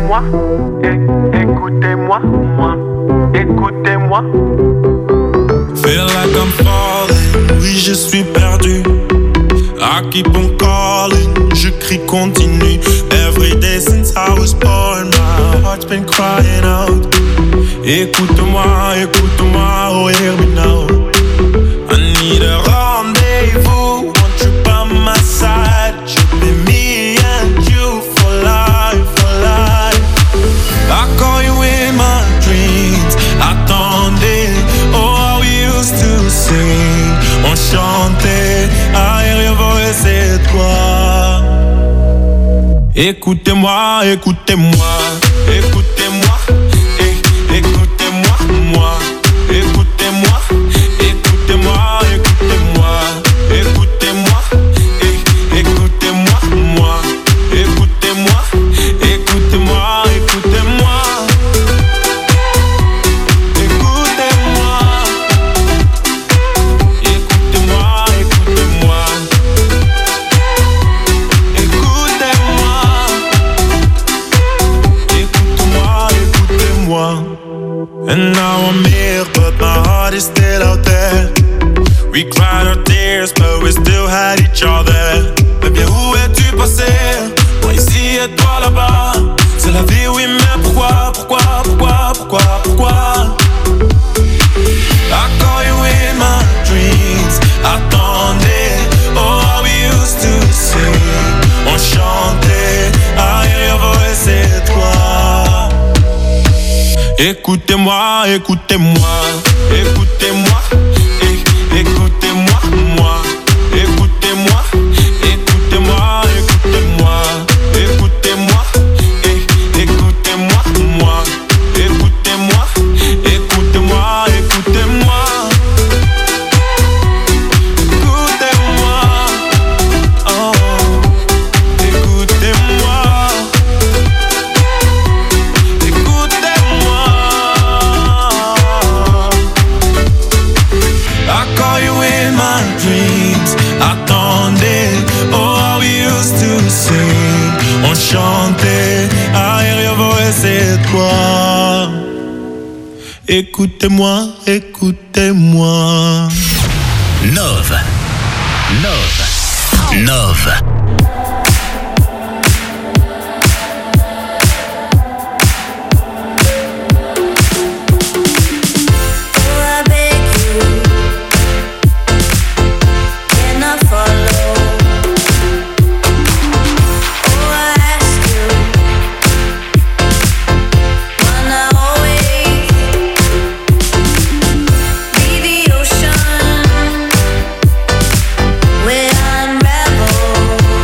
écoutez-moi, écoutez-moi, écoutez-moi. Feel like I'm falling, oui je suis perdu. I keep on calling, je crie continue. Every day since I was born, my heart's been crying out. Écoute-moi, écoute-moi, oh hear me now. I need a rendezvous, want you by my side. Should be me and you for life, for life. I call you in my dreams, attendez, oh how we used to sing. On chantait, I hear your voice, c'est toi. Écoutez-moi, écoutez-moi, écoutez-moi, écoutez-moi, moi. Écoutez-moi, écoutez-moi, écoutez-moi, écoutez-moi, écoutez-moi, moi. Écoutez-moi, écoutez-moi, écoutez-moi. Écoutez-moi, écoutez-moi, écoutez-moi. Écoutez-moi, écoutez-moi, écoutez-moi. And now I'm here, but my heart is still out there. We cried our tears, but we still had each other. Mais bien où es-tu passé? Moi ici et toi là-bas. C'est la vie, oui, mais pourquoi? I call you in my dreams. Attendez, oh how we used to sing. On chantait, I hear your voice, c'est toi. Écoutez-moi, écoutez-moi, écoutez-moi, écoutez-moi, moi. Écoutez-moi, écoutez-moi, écoutez-moi, écoutez-moi, écoutez-moi, moi. Écoutez-moi, écoutez-moi, écoutez-moi. Écoutez-moi, oh, écoutez-moi. I call you in my dreams. Attendez, oh how we used to sing. On chantait, I hear your voice, c'est toi. Écoutez-moi, écoutez-moi. Nove. Where unravel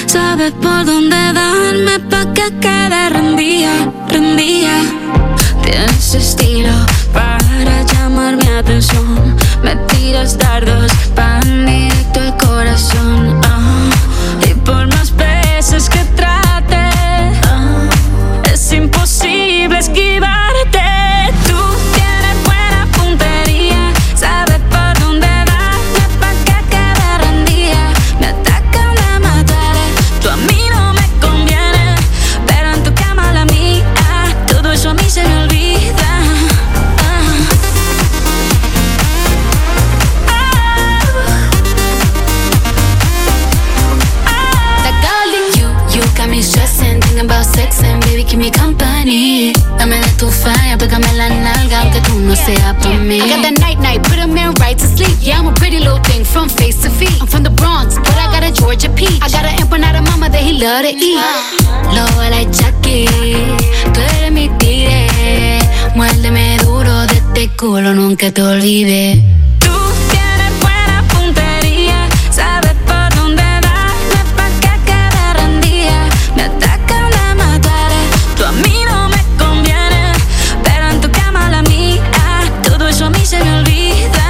sabes por dónde darme pa' que quede rendida. Tienes estilo para llamar mi atención. Me tiras dardos pan directo al corazón. Y por más veces que trate, es imposible esquivarte. Tú tienes buena puntería, sabes por dónde darme pa' que quede rendida. Me atacan, me mataré, tú a mí no me conviene, pero en tu cama la mía, todo eso a mí se me olvida. Stressing, thinking about sex and baby, keep me company. Dame de tu falla, pégame la nalga, aunque tú no seas pa' mí. I got that night, put a man right to sleep. Yeah, I'm a pretty little thing from face to feet. I'm from the Bronx, but I got a Georgia peach. I got an empanada mama that he love to eat. Lobo like Chucky, tú eres mi tigre. Muérdeme duro de este culo, nunca te olvides. Tú tienes buena puntería, sabes por dónde darme pa' que quede rendida. Me atacan, me mataré, tú a mí no me conviene, pero en tu cama la mía, todo eso a mí se me olvida.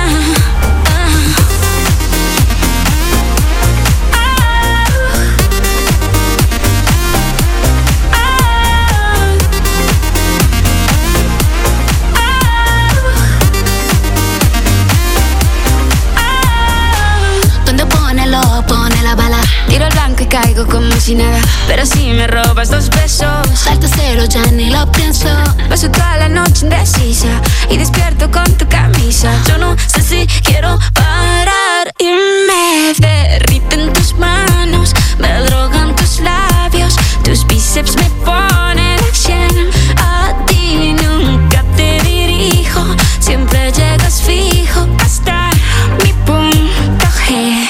Pone la bala, tiro el blanco y caigo como si nada. Pero si me robas 2 besos, salto cero, ya ni lo pienso. Paso toda la noche indecisa y despierto con tu camisa. Yo no sé si quiero parar y me derriten tus manos, me drogan tus labios, tus bíceps me ponen a 100. A ti nunca te dirijo, siempre llegas fijo hasta mi punto G.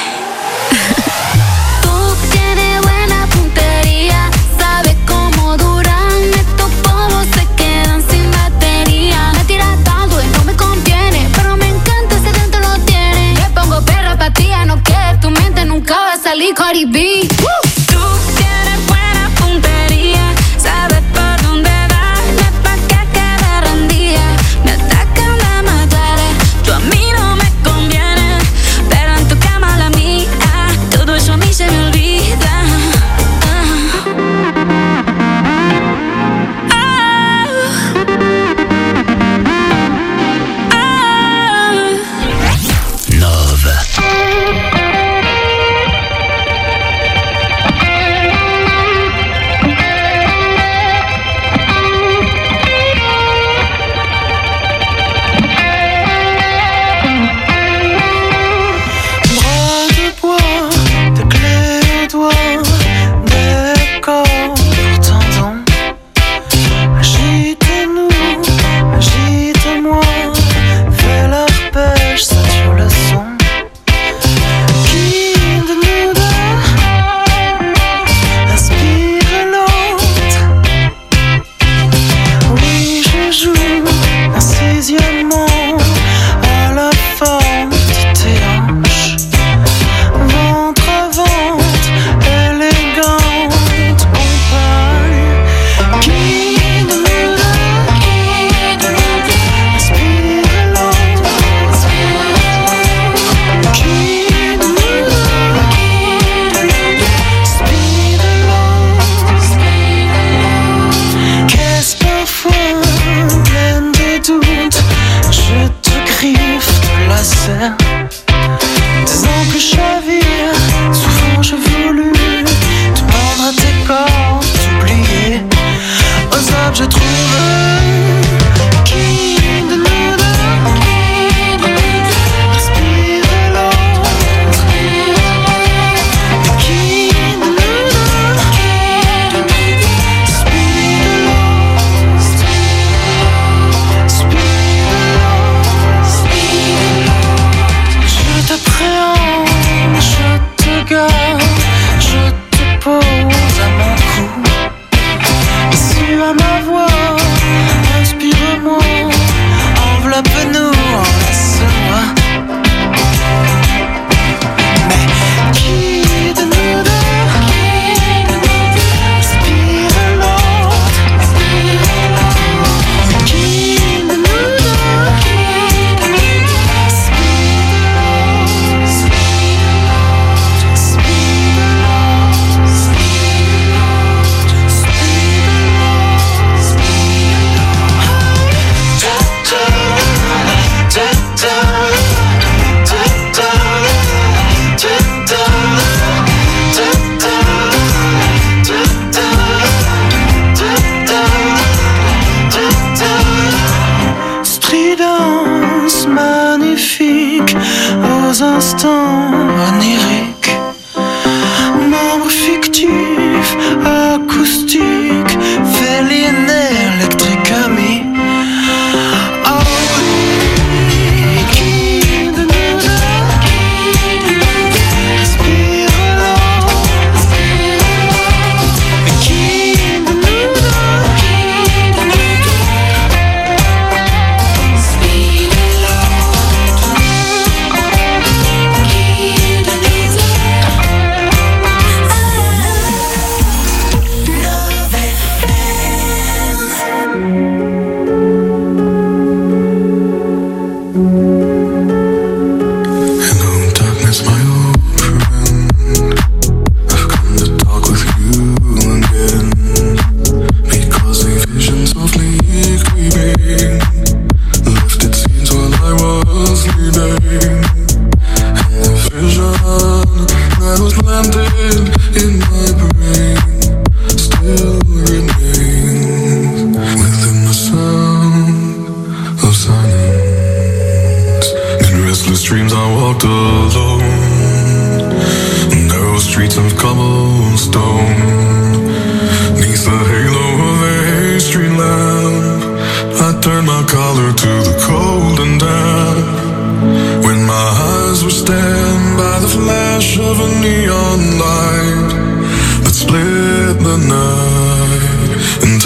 Cardi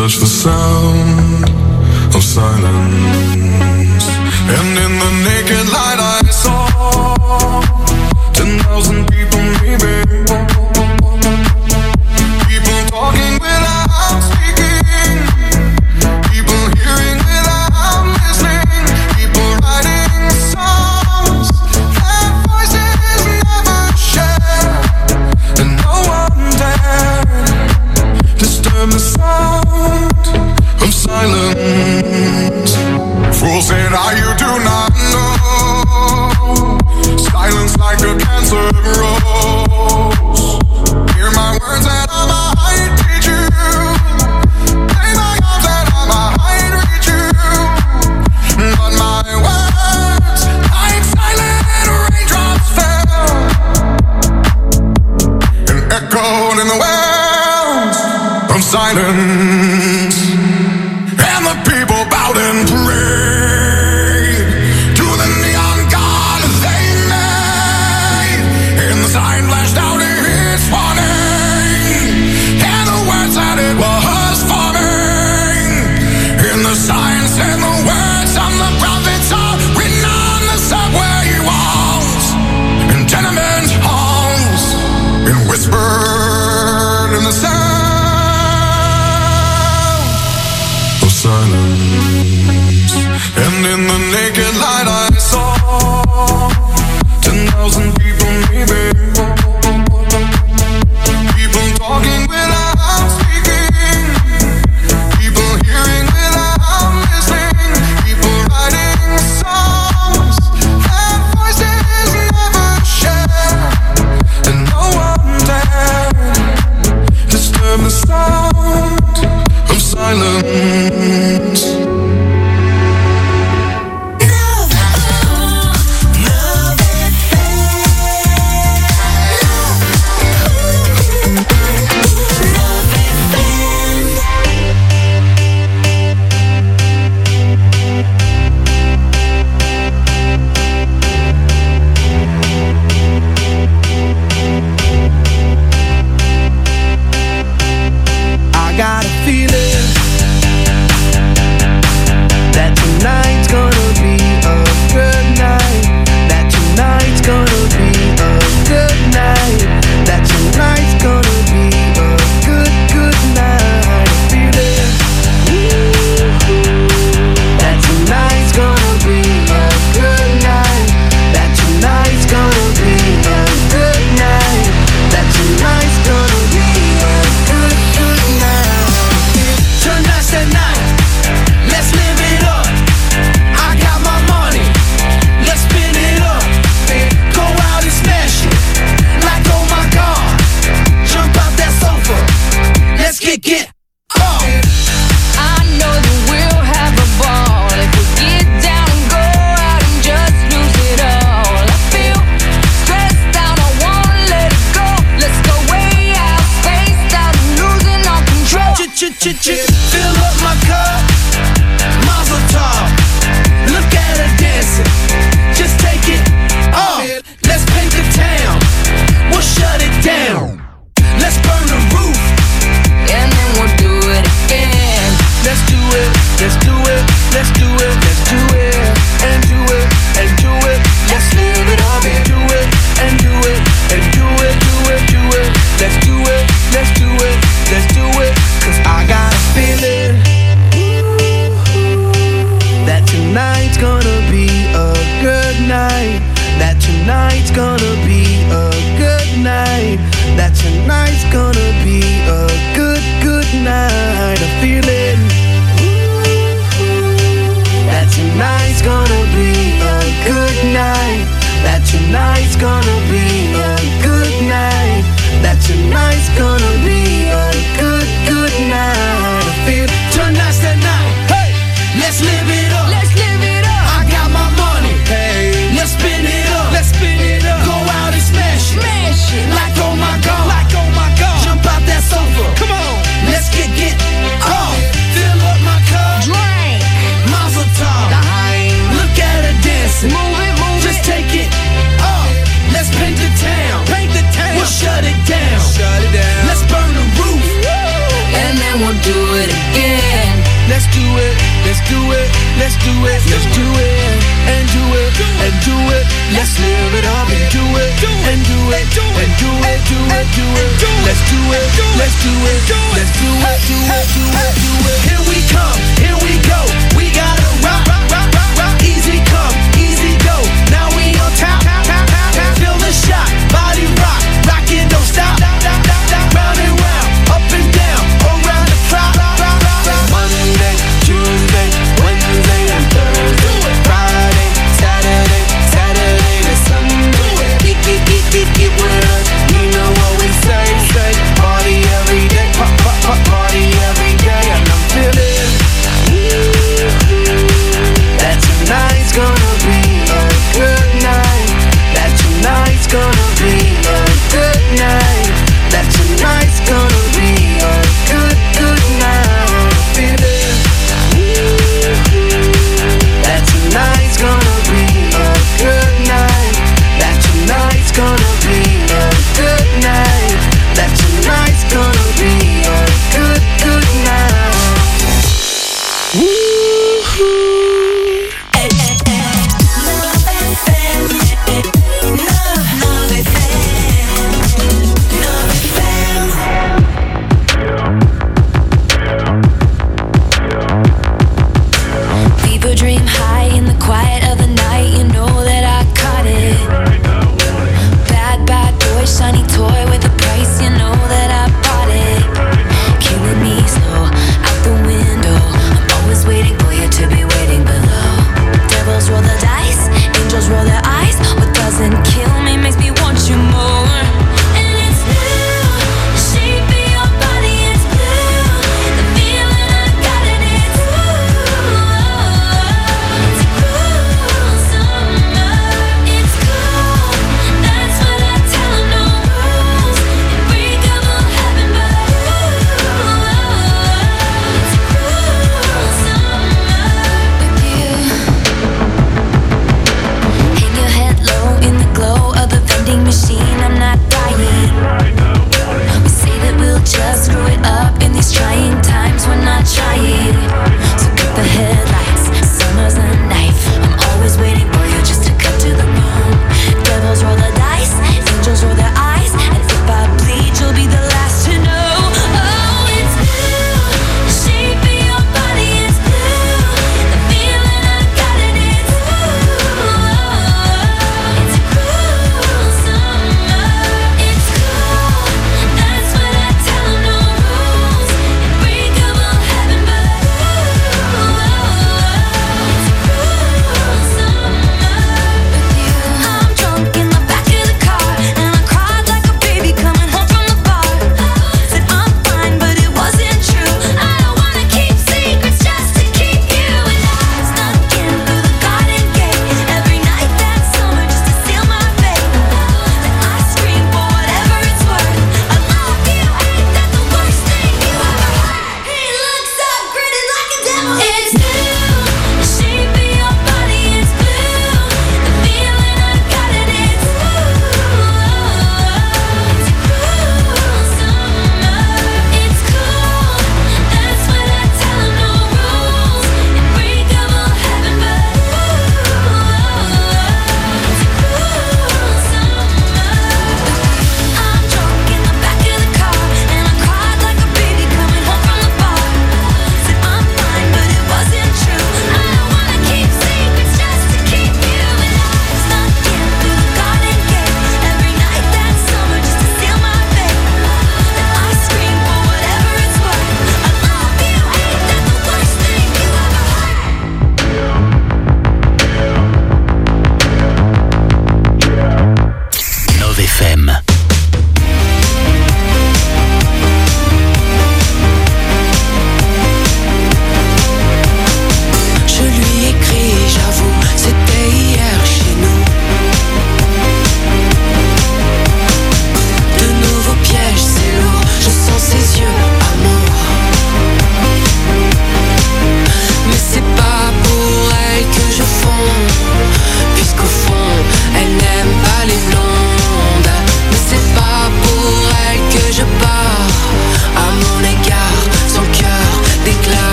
touch the sound of silence. And in the naked light I saw 10,000 people maybe. People talking without speaking. People hearing without listening. People writing songs that voices never share. And no one dared disturb the sound of silence. Fools say now you do not know. Silence like a cancer grows. Hear my words and I might teach you. Lay my arms and I might reach you. But my words like silent raindrops fell and echoed in the wells of silence. And the people bowed and prayed to the neon god they made. And the sign flashed out its warning, and the words that it was forming. And the signs and the words of the prophets are written on the subway walls and tenement halls, and whispered in the sound of silence. And in the naked light I saw 10,000 people maybe. People talking without speaking. People hearing without listening. People writing songs that voices never share. And no one dared disturb the sound of silence. I got a feeling that tonight's gonna be a good night. That tonight's gonna be a good night. That tonight's gonna be a good night. Feeling that tonight's gonna be a good night. That tonight's gonna be a good night. That tonight's gonna be a good night. Tonight's the night. Let's live it up. I got my money. Let's spin it up. Go out and smash it. Like oh my God. Jump out that sofa. Let's kick it up. I know that we'll have a ball if we get down and go out and just lose it all. I feel stressed out, I wanna let it go. Let's go way out, spaced out, and losing all control. Fill up my cup. Mazel tov. Look at her dancing. Just take it off. Let's paint the town. We'll shut it down. Let's burn the roof. And then we'll do it again. Let's do it. Let's do it. Let's do it. Let's do it. And do it. And do it. Let's live it up and do it. And do it. And do it. Do it. Do it. Let's do it. Let's do it. Let's do it. 'Cause I got a feeling let's do it, let's do it, let's do it, let's do it, and do it, and do it. Let's live it up and do it, and do it, and do it, do it, do it. Let's do it, let's do it, let's do it, do it, do it, do it. Here we come, here we go. We gotta rock, rock, rock, rock, rock. Easy come, easy go. Now we on top, feel the shot, body rock, rockin', don't stop. Round and round, up and down, around the clock. Monday, Tuesday, Wednesday, and Thursday, Friday, Saturday, Saturday to Sunday. Get with us, you know what we say. Party every day, party every day, and I'm feeling that tonight's gonna be a good night. That tonight's gonna be a good night. That tonight's gonna be a good, good night. I'm feeling that tonight's gonna be a good night. That tonight's gonna be a good night. That tonight's gonna be a good, good night. People dream high in the quiet of the night. You know that I caught it. Bad, bad boy, shiny toy with a price. You know that I bought it. Killing me slow, out the window. I'm always waiting for you to be waiting below. Devils roll the dice, angels roll their eyes. What doesn't kill me makes me want you more. And it's blue, the shape of your body is blue. The feeling I got it, it's it's cool summer. It's cool, that's what I tell 'em, no rules. Unbreakable heaven, but it's cool summer with you. Hang your head low in the glow of the vending machine. I'm not dying. We say that we'll just screw it up in these trying times. We're not trying. So cut the headlights. Summer's a knife. I'm always waiting for you just to cut to the bone. Devils roll the dice, angels roll their eyes, and if I bleed, you'll be the last to know. Oh, it's blue. The shape of your body is blue. The feeling I got it, it's it's cool summer. It's cool. That's what I tell 'em, no rules.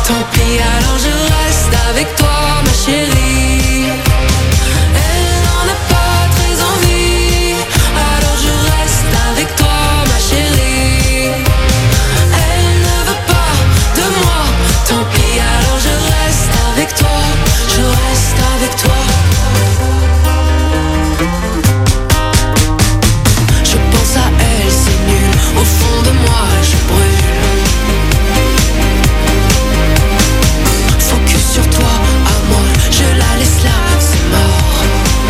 tant pis, alors je reste avec toi, ma chérie. Elle n'en a pas très envie, alors je reste avec toi, ma chérie. Elle ne veut pas de moi, tant pis, alors je reste avec toi, je reste avec toi. Je pense à elle, c'est nul, au fond de moi je brûle. Focus sur toi, à moi, je la laisse là, c'est mort.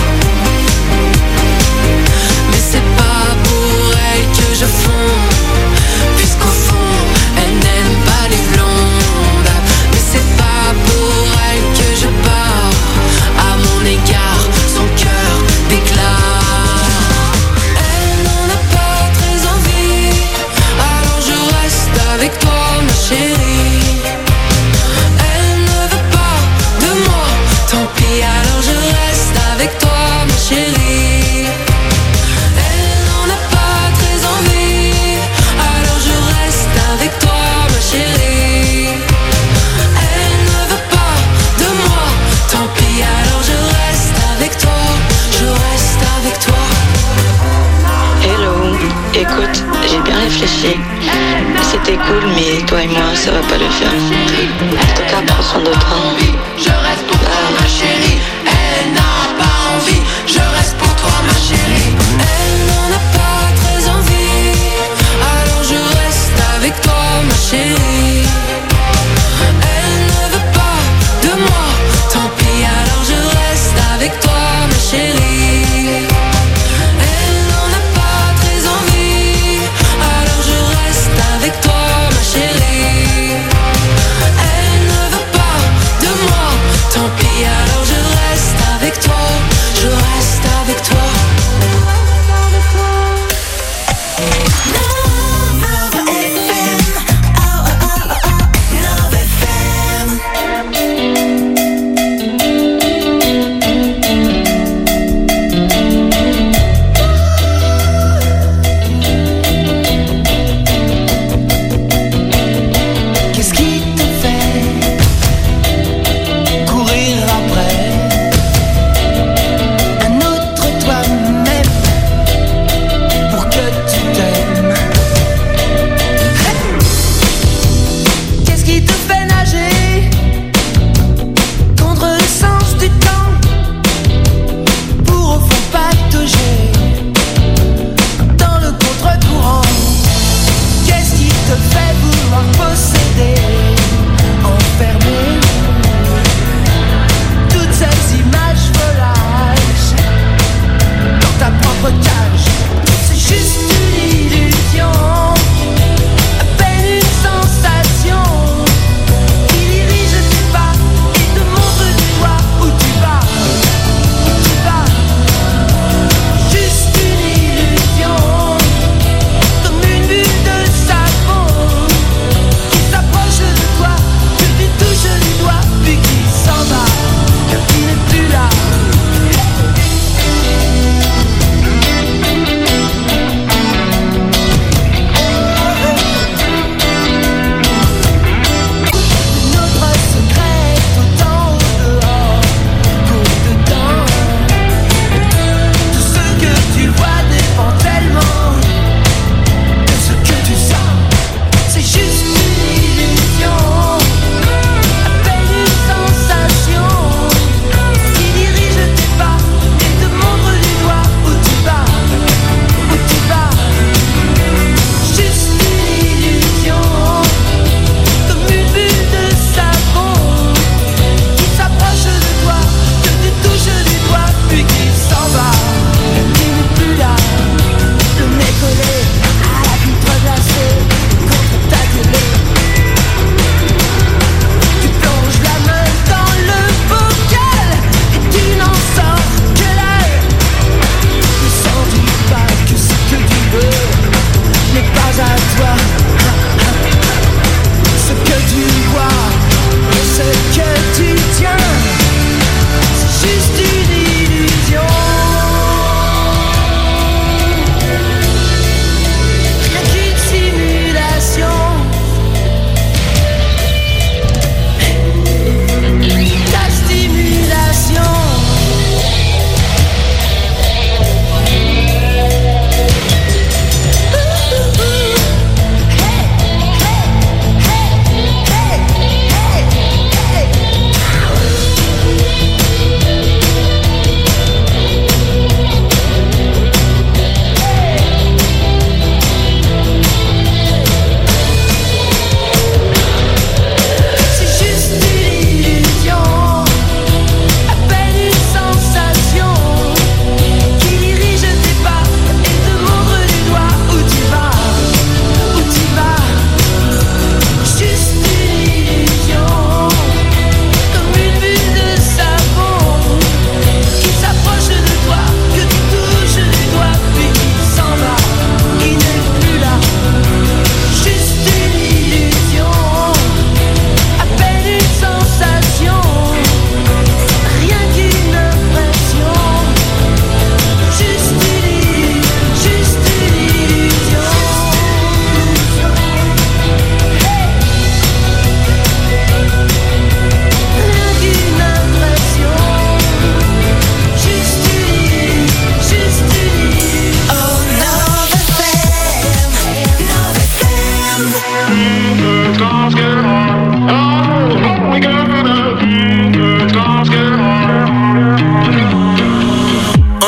Mais c'est pas pour elle que je fonds, puisqu'au fond, elle n'aime pas les blondes. Mais c'est pas pour elle que je pars, à mon égard, son cœur déclare. Elle n'en a pas très envie, alors je reste avec toi, ma chérie. Elle ne veut pas de moi, tant pis, alors je reste avec toi, ma chérie. Elle n'en a pas très envie, alors je reste avec toi, ma chérie. Elle ne veut pas de moi, tant pis, alors je reste avec toi, je reste avec toi. Hello, écoute, j'ai bien réfléchi. C'était cool, mais toi et moi, ça va pas le faire. En tout cas, prends soin de toi. Je reste pour toi, ma chérie. Elle n'a pas envie, je reste pour toi, ma chérie. Elle n'en a pas très envie, alors je reste avec toi, ma chérie. Elle ne veut pas de moi, tant pis, alors je reste avec toi, ma chérie. Elle n'en a pas très envie, alors je reste avec toi, ma chérie.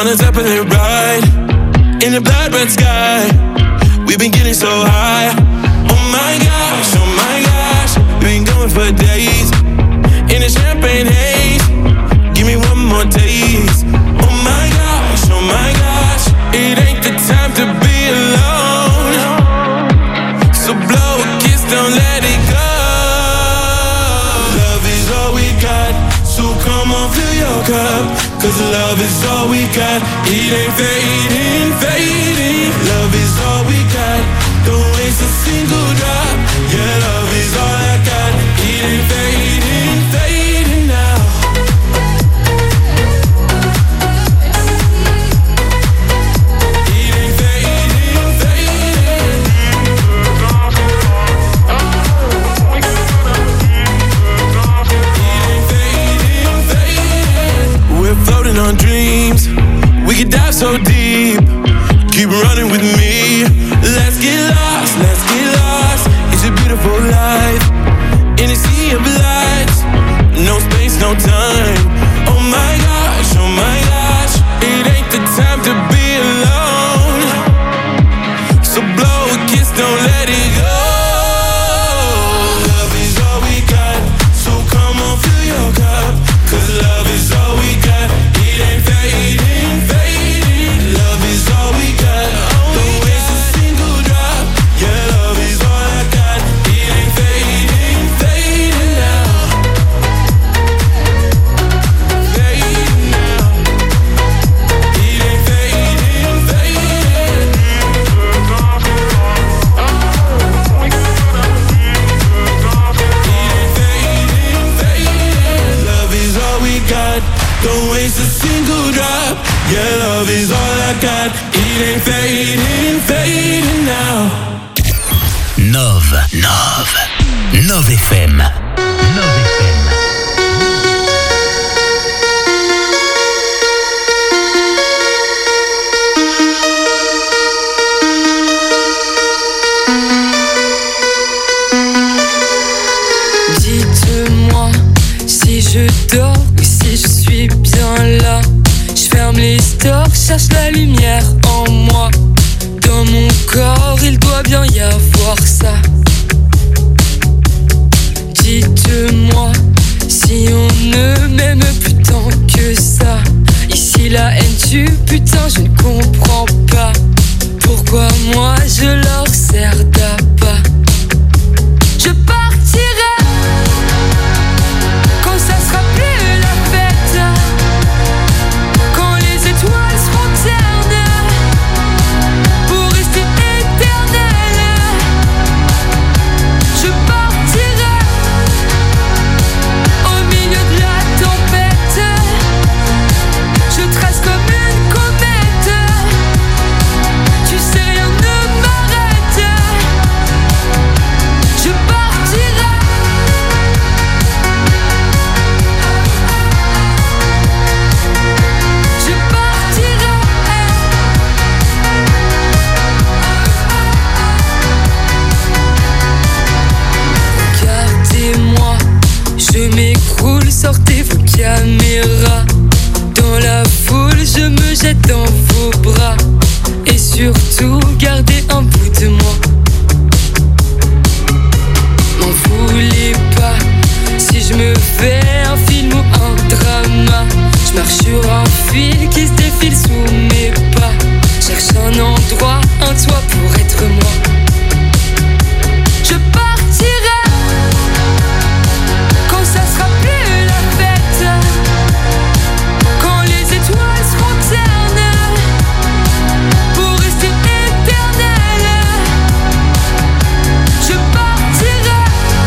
on a Zeppelin ride in the blood red sky. We've been getting so high. Oh my gosh, we've been going for days in a champagne haze. Give me one more taste. Oh my gosh, it ain't the time to be alone. So blow a kiss, don't let it go. Love is all we got, so come on, fill your cup. Cause love is all we got, it ain't fading, fading. Love is all we got, don't waste a single drop. Yeah, love is all I got, it ain't fading, fading now. It ain't fading, fading. It ain't fading, fading. We're floating on dreams, we could dive so deep. Keep running with me, let's get lost, let's get lost. It's a beautiful life, in a sea of lights. No space, no time. Oh my gosh, it ain't the time to be alone. So blow a kiss, don't let it go. Love is all we got, so come on, fill your cup. Cause love is all we got, it ain't fading, fading. Love is all we got, don't waste a single drop. Yeah, love is all I got, it ain't fading, fading now. Fading now. It ain't fading, fading. Love is all we got, don't waste a single drop. Yeah, love is all I got, it ain't fading, fading now. Nove FM. Dites-moi si je dors ou si je suis bien là. Je ferme les stores, cherche la lumière en moi. Dans mon corps, il doit bien y avoir ça. Dites-moi si on ne m'aime plus tant que ça. Ici la haine tue, putain je ne comprends pas. Pourquoi moi je leur sers d'appât. Je partirai quand ça sera plus la fête. Quand les étoiles seront ternes pour rester éternelles. Je partirai au milieu de la tempête. Je trace comme une comète. Tu sais rien ne m'arrête. Je partirai. Je partirai. Regardez-moi, je m'écroule, sortez vos caméras. Dans la foule, je me jette dans vos bras. Et surtout, gardez un bout de moi. M'en voulez pas si je me fais un film ou un drama. Je marche sur un fil qui se défile sous mes pas. Cherche un endroit, un toit pour être moi. Je partirai quand ça sera plus la fête. Quand les étoiles seront ternes pour rester éternelles. Je partirai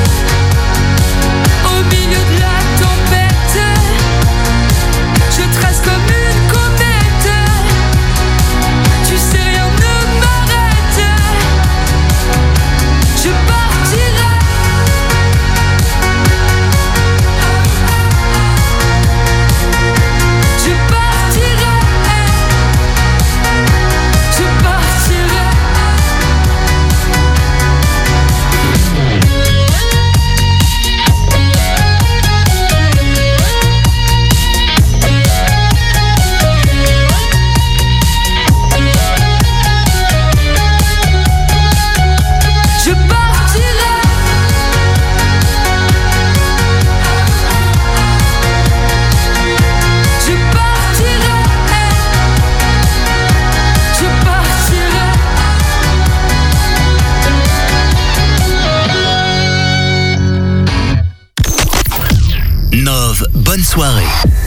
au milieu de la tempête. Je trace comme une comète. Nove, bonne soirée.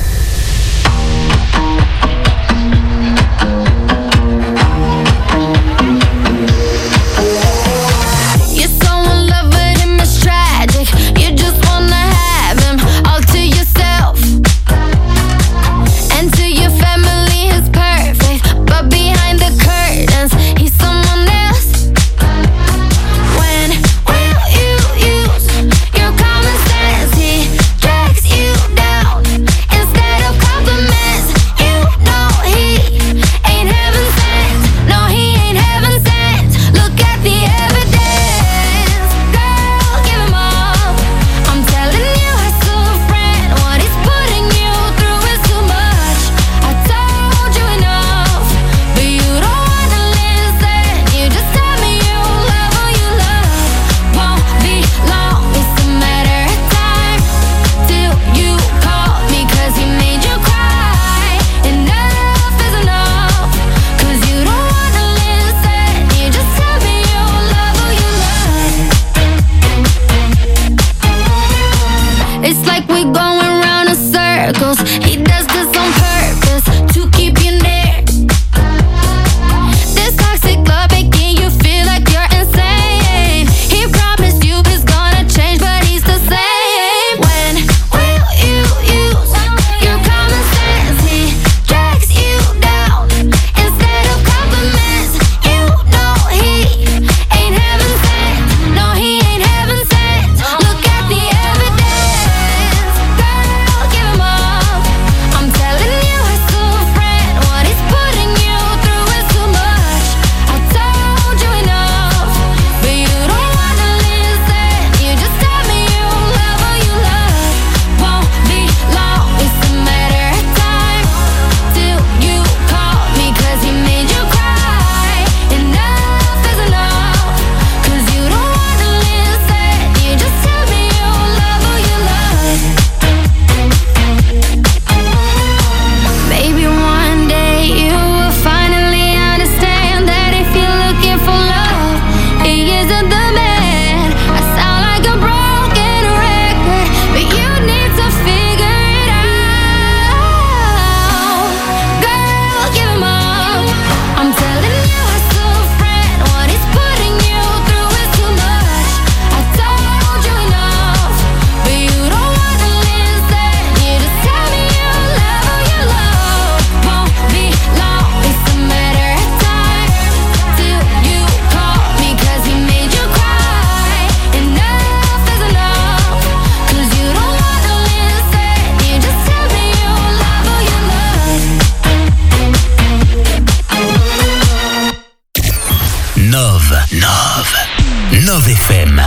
Nove FM.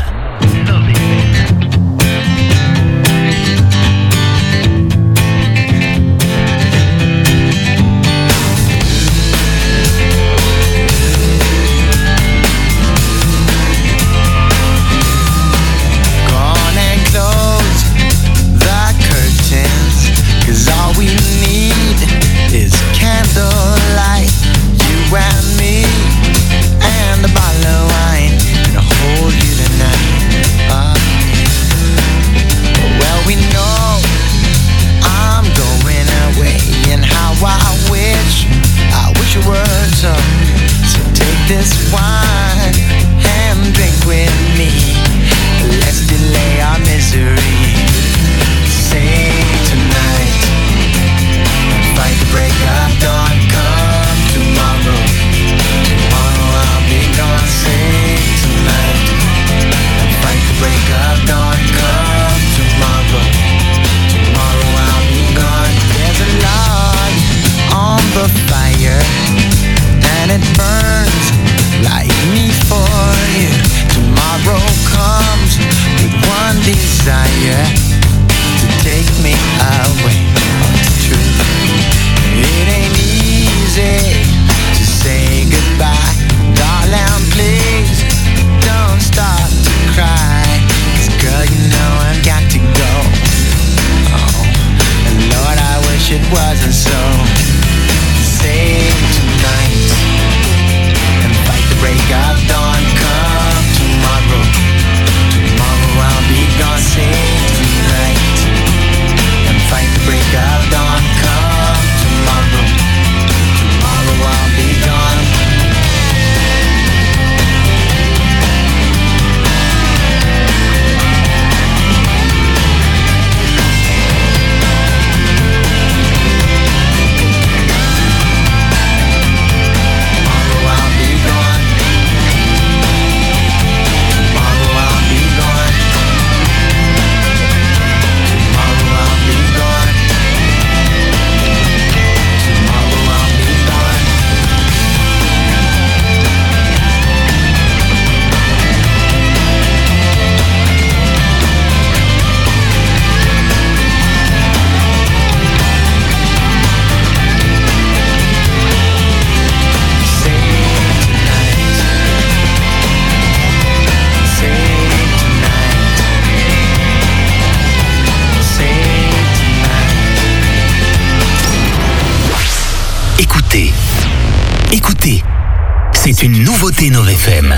Écoutez, c'est une nouveauté Nove FM.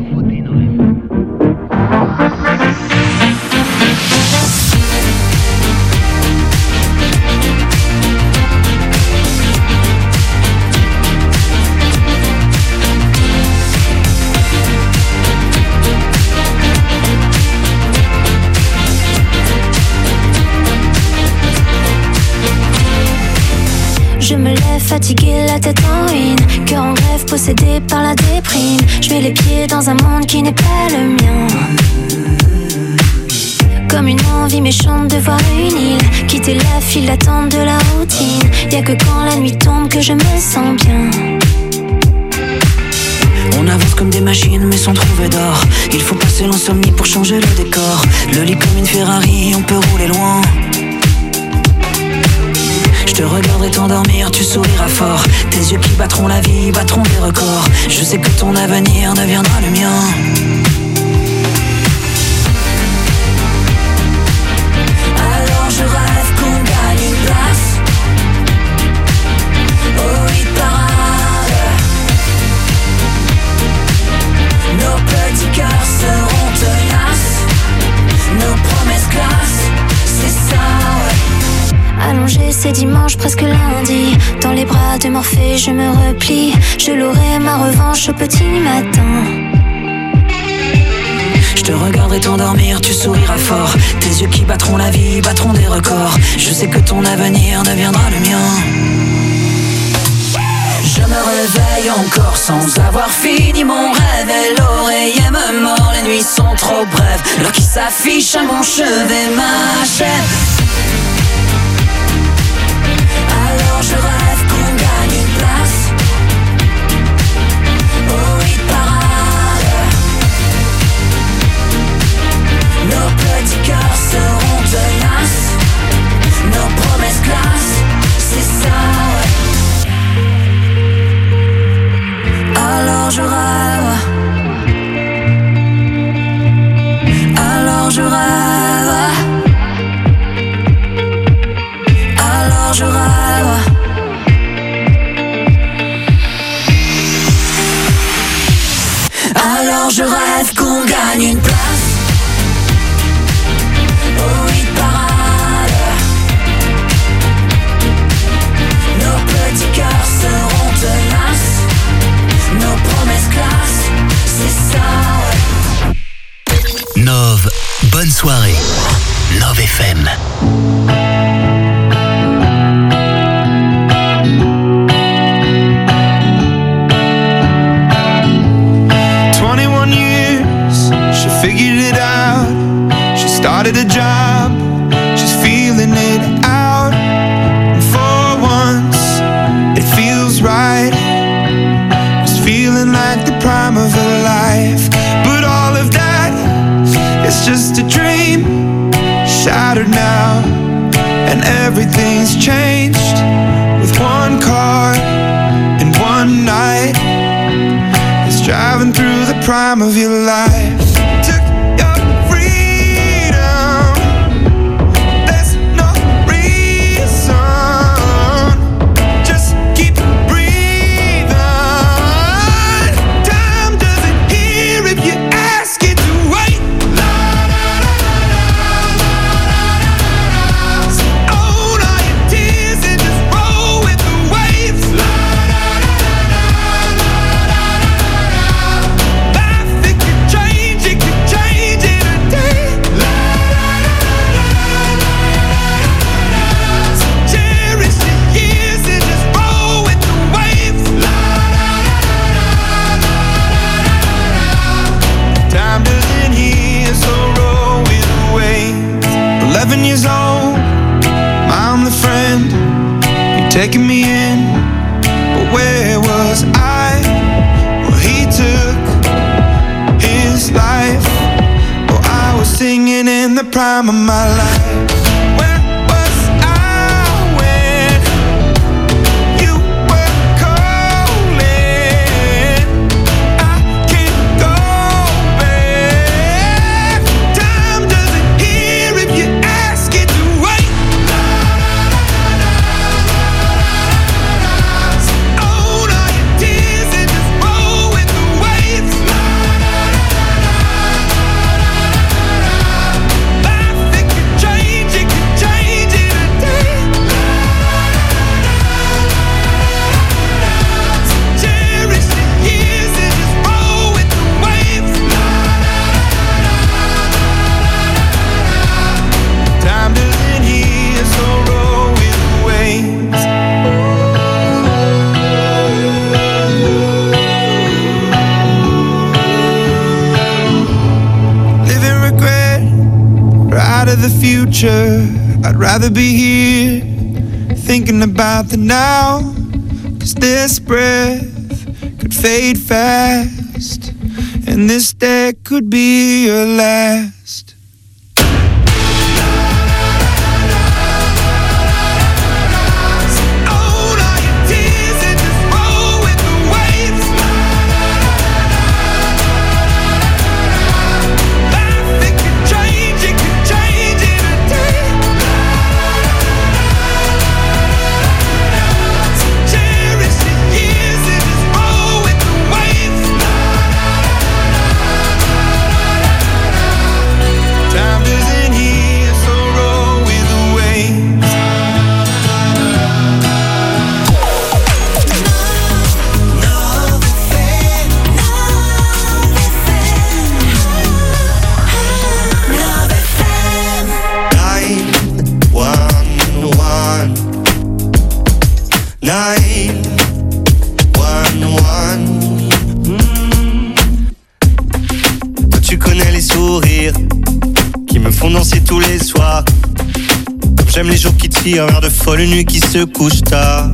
Je me lève fatiguée, la tête en ruine, cœur en grève, possédé par la déprime. Je mets les pieds dans un monde qui n'est pas le mien. Comme une envie méchante de voir une île, quitter la file d'attente de la routine. Y'a que quand la nuit tombe que je me sens bien. On avance comme des machines mais sans trouver d'or. Il faut passer l'insomnie pour changer le décor. Le lit comme une Ferrari, on peut rouler loin. Je te regarderai t'endormir, tu souriras fort. Tes yeux qui battront la vie, battront des records. Je sais que ton avenir deviendra le mien. Alors je rêve qu'on gagne une place au hit parade. Nos petits cœurs seront tenaces, nos promesses classe, c'est ça, ouais. Allongé, c'est dimanche, presque lundi. Dans les bras de Morphée, je me replie. Je l'aurai ma revanche au petit matin. Je te regarderai t'endormir, tu souriras fort. Tes yeux qui battront la vie, battront des records. Je sais que ton avenir deviendra le mien. Je me réveille encore sans avoir fini mon rêve. Et l'oreiller me mord, les nuits sont trop brèves. L'heure qui s'affiche à mon chevet m'achève. Alors je rêve qu'on gagne une place au hit parade. Nos petits cœurs seront tenaces, nos promesses classe, c'est ça, ouais. Alors je rêve. Alors je rêve. Alors je rêve. Alors je rêve qu'on gagne une place au hit parade. Nos petits cœurs seront tenaces, nos promesses classe, c'est ça, ouais. Nove, bonne soirée. Nove FM. 21 years, she figured it out. She started a job, she's feeling it out. And for once, it feels right. It's feeling like the prime of her life. But all of that, it's just a dream, shattered now. And everything's changed with one car and one night. It's driving through the prime of your life. Took your freedom, there's no reason. Just keep breathing. Time doesn't hear if you ask it to wait. So own all your tears and just roll with the waves. Life, it could change in a day. So cherish your years and just roll with the waves. Time doesn't heal, so roll with the waves. 11 years old, I'm the friend. You're taking me in, but where was I? Well, he took his life. Well, I was singing in the prime of my life. Where was I when you were calling? I can't go back. Time doesn't hear if you ask it to wait. So own all your tears. future. I'd rather be here, thinking about the now. 'Cause this breath could fade fast, and this day could be your last. Tous les soirs, j'aime les jours qui tirent vers de folles nuits qui se couchent tard.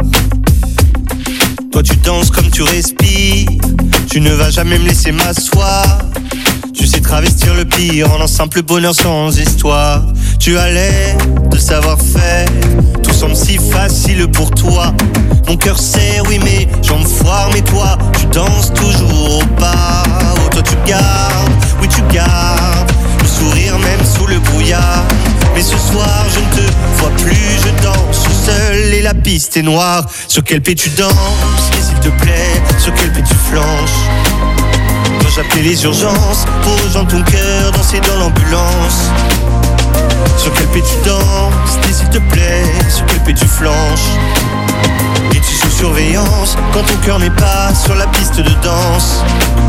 Toi tu danses comme tu respires, tu ne vas jamais me laisser m'asseoir. Tu sais travestir le pire en un simple bonheur sans histoire. Tu as l'air de savoir faire, tout semble si facile pour toi. Mon cœur serre, oui mes jambes foirent, mais toi tu danses toujours au pas. Oh toi tu gardes, oui tu gardes le sourire même sous le brouillard. Mais ce soir je ne te vois plus, je danse seul et la piste est noire. Sur quel pied tu danses, et s'il te plaît, sur quel pied tu flanches? Dois-je appeler les urgences pour rejoindre ton cœur, danser dans l'ambulance? Sur quel pied tu danses, et s'il te plaît, sur quel pied tu flanches? Es-tu sous surveillance quand ton cœur n'est pas sur la piste de danse?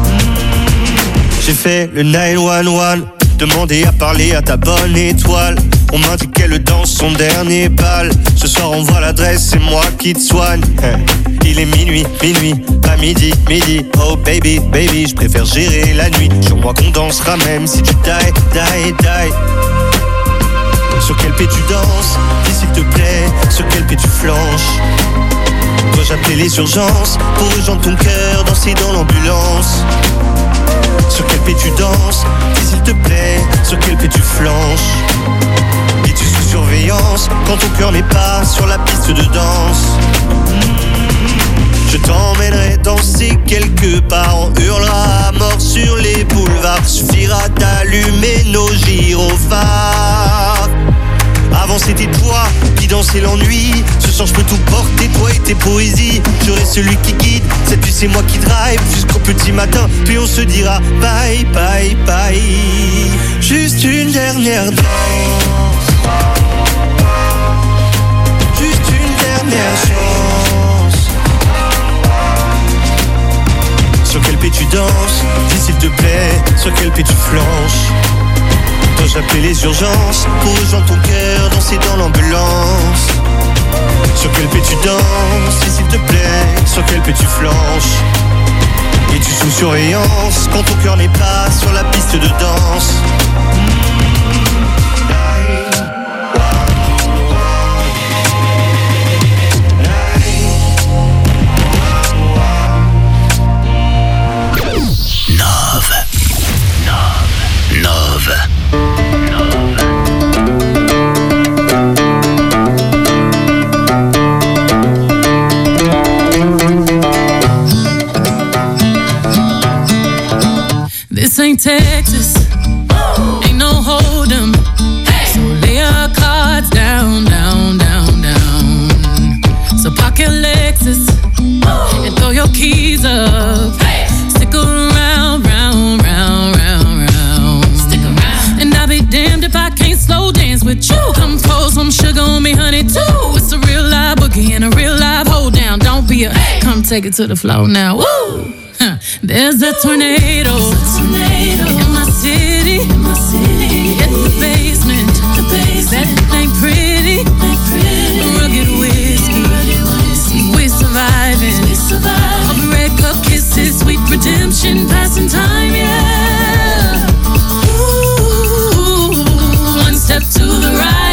J'ai fait le 911, demandé à parler à ta bonne étoile. On m'indique qu'elle danse son dernier bal. Ce soir on voit l'adresse, c'est moi qui te soigne. Il est minuit, pas midi. Oh baby, je préfère gérer la nuit. Sur moi qu'on dansera même si tu die. Sur quel pied tu danses, dis s'il te plaît, sur quel pied tu flanches? Dois-je appeler les urgences pour rejoindre ton cœur, danser dans l'ambulance? Sur quel pied tu danses, dis s'il te plaît, sur quel pied tu flanches? Es-tu sous surveillance quand ton cœur n'est pas sur la piste de danse? Je t'emmènerai danser quelque part, on hurlera à mort sur les boulevards. Suffira d'allumer nos gyrophares. Avant c'était toi qui dansais l'ennui. Ce soir je peux tout porter, toi et tes poésies. Je reste celui qui guide, cette nuit c'est moi qui drive jusqu'au petit matin, puis on se dira bye. Juste une dernière danse, juste une dernière chance. Sur quel pied tu danses, dis s'il te plaît, sur quel pied tu flanches? Dois-je appeler les urgences pour rejoindre ton cœur, danser dans l'ambulance? Sur quel pied tu danses, dis s'il te plaît, sur quel pied tu flanches? Es-tu sous surveillance quand ton cœur n'est pas sur la piste de danse? Nove. This ain't Texas, ain't no hold'em. So lay your cards down. So pocket Lexus and throw your keys up. Stick around, round. Stick around. And I'll be damned if I can't slow dance with you. Come pour some sugar on me, honey, too. It's a real live boogie and a real live hold down. Don't be a come take it to the floor now. Woo! There's a tornado in my city. Get the basement. That ain't pretty. Rugged whiskey. We surviving. All the red cup kisses, sweet redemption, passing time, yeah. Ooh, one step to the right.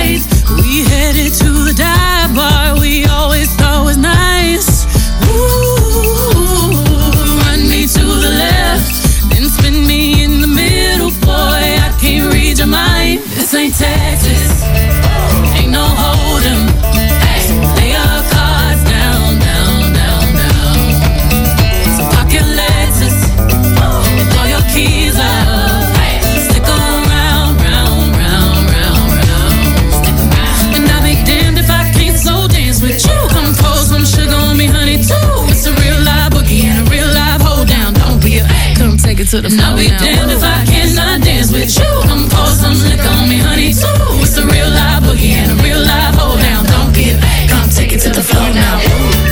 to the flow. I'll be damned if I cannot dance with you. Come pour some liquor on me, honey, too. It's a real live boogie and a real live hold down. Don't be a babe. Come take it to the floor now.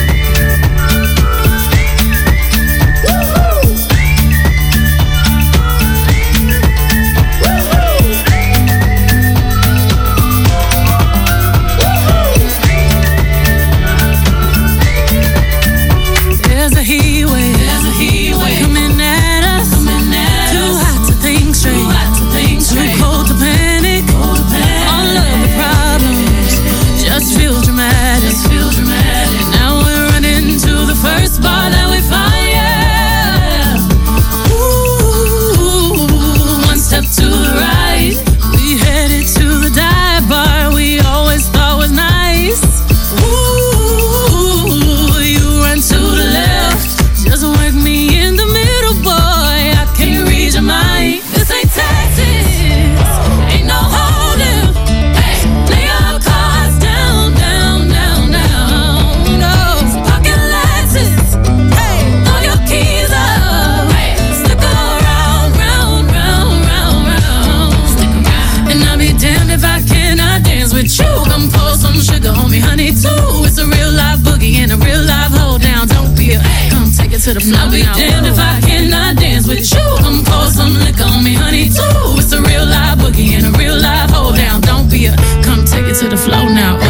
I'll be damned if I cannot dance with you. Come pour some liquor on me, honey, too. It's a real live boogie and a real live hold down. Don't be a, come take it to the flow now. Ooh.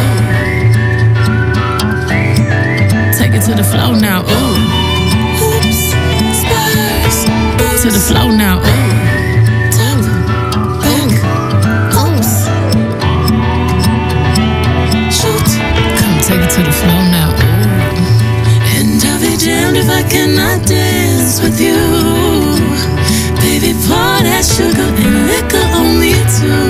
Take it to the flow now. Ooh. Oops, spurs. To the flow now. Ooh. Take it to the floor now, ooh. And I'll be damned if I cannot dance with you. Baby, pour that sugar and liquor on me too.